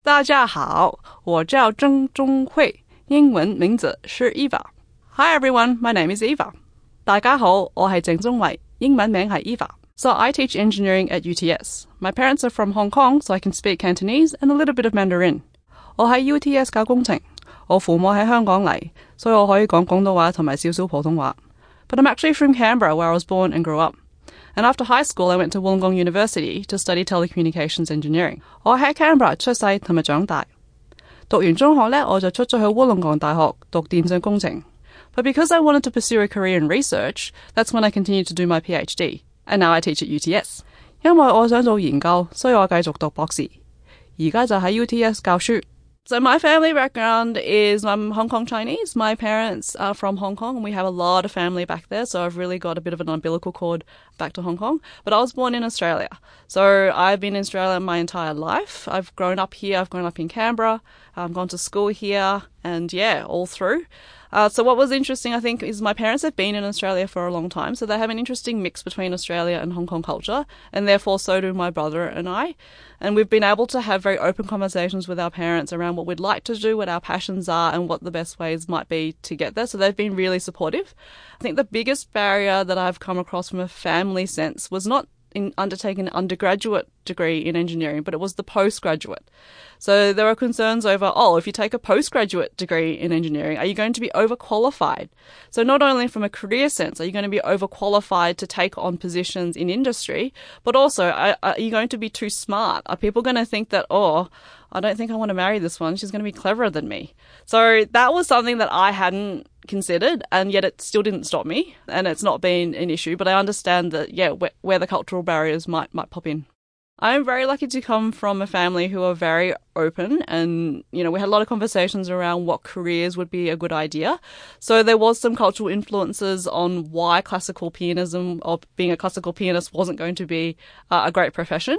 大家好，我叫郑中慧，英文名字是 Eva. Hi everyone, my name is Eva. 大家好，我係鄭中慧，英文名係 Eva. So I teach engineering at UTS. My parents are from Hong Kong, so I can speak Cantonese and a little bit of Mandarin. 我喺 UTS 教工程，我父母喺香港嚟，所以我可以講廣東話同埋少少普通話。But I'm actually from Canberra, where I was born and grew up. And after high school, I went to Wollongong University to study telecommunications engineering. 我喺 Canberra 出世同埋長大。讀完中學呢，我就出咗去烏龍崗大學讀電信工程。But because I wanted to pursue a career in research, that's when I continued to do my PhD. And now I teach at UTS. 因為我想做研究，所以我繼續讀博士。而家就喺 UTS 教書。So my family background is I'm Hong Kong Chinese. My parents are from Hong Kong and we have a lot of family back there. So I've really got a bit of an umbilical cord back to Hong Kong. But I was born in Australia. So I've been in Australia my entire life. I've grown up here. I've grown up in Canberra. I've gone to school here and yeah, all through. So what was interesting, I think, is my parents have been in Australia for a long time. So they have an interesting mix between Australia and Hong Kong culture. And therefore, so do my brother and I. And we've been able to have very open conversations with our parents around what we'd like to do, what our passions are, and what the best ways might be to get there. So they've been really supportive. I think the biggest barrier that I've come across from a family sense was not in undertaking an undergraduate degree in engineering, but it was the postgraduate. So there are concerns over, if you take a postgraduate degree in engineering, are you going to be overqualified? So not only from a career sense, are you going to be overqualified to take on positions in industry, but also are you going to be too smart? Are people going to think that, I don't think I want to marry this one, she's going to be cleverer than me? So that was something that I hadn't considered, and yet it still didn't stop me, and it's not been an issue, but I understand that, where the cultural barriers might pop in. I'm very lucky to come from a family who are very open and, we had a lot of conversations around what careers would be a good idea. So there was some cultural influences on why classical pianism or being a classical pianist wasn't going to be a great profession.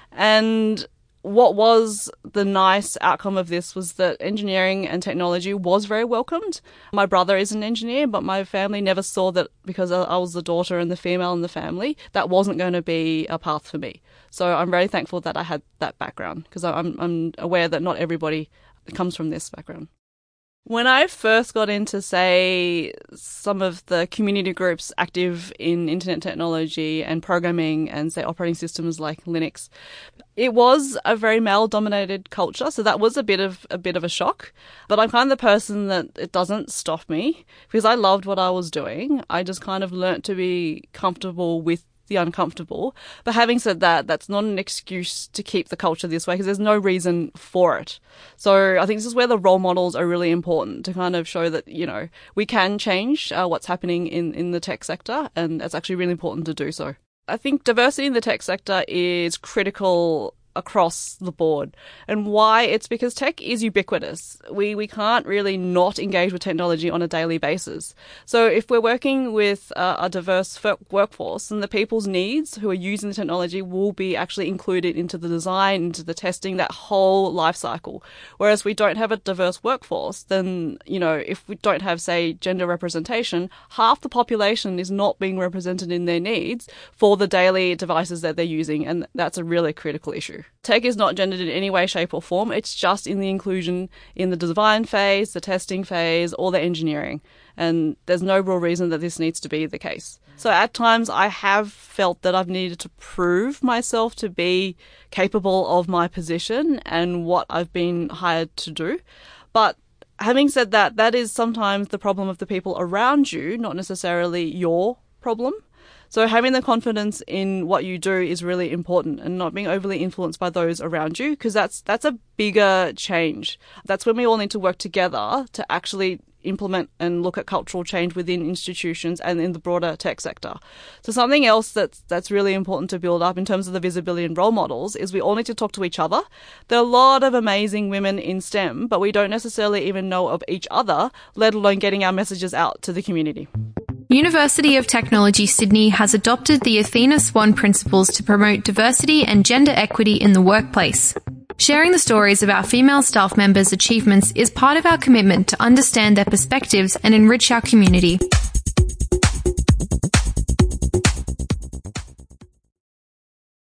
And what was the nice outcome of this was that engineering and technology was very welcomed. My brother is an engineer, but my family never saw that because I was the daughter and the female in the family, that wasn't going to be a path for me. So I'm very thankful that I had that background because I'm aware that not everybody comes from this background. When I first got into, say, some of the community groups active in internet technology and programming and, say, operating systems like Linux, it was a very male-dominated culture, so that was a bit of a shock. But I'm kind of the person that it doesn't stop me because I loved what I was doing. I just kind of learnt to be comfortable with the uncomfortable. But having said that, that's not an excuse to keep the culture this way because there's no reason for it. So I think this is where the role models are really important to kind of show that, we can change what's happening in the tech sector, and it's actually really important to do so. I think diversity in the tech sector is critical across the board. And why? It's because tech is ubiquitous. We can't really not engage with technology on a daily basis. So if we're working with a diverse workforce, then the people's needs who are using the technology will be actually included into the design, into the testing, that whole life cycle. Whereas we don't have a diverse workforce, then, if we don't have, say, gender representation, half the population is not being represented in their needs for the daily devices that they're using. And that's a really critical issue. Tech is not gendered in any way, shape or form. It's just in the inclusion in the design phase, the testing phase, or the engineering. And there's no real reason that this needs to be the case. So at times I have felt that I've needed to prove myself to be capable of my position and what I've been hired to do. But having said that, that is sometimes the problem of the people around you, not necessarily your problem. So having the confidence in what you do is really important and not being overly influenced by those around you, because that's a bigger change. That's when we all need to work together to actually implement and look at cultural change within institutions and in the broader tech sector. So something else that's really important to build up in terms of the visibility and role models is we all need to talk to each other. There are a lot of amazing women in STEM, but we don't necessarily even know of each other, let alone getting our messages out to the community. University of Technology Sydney has adopted the Athena Swan principles to promote diversity and gender equity in the workplace. Sharing the stories of our female staff members' achievements is part of our commitment to understand their perspectives and enrich our community.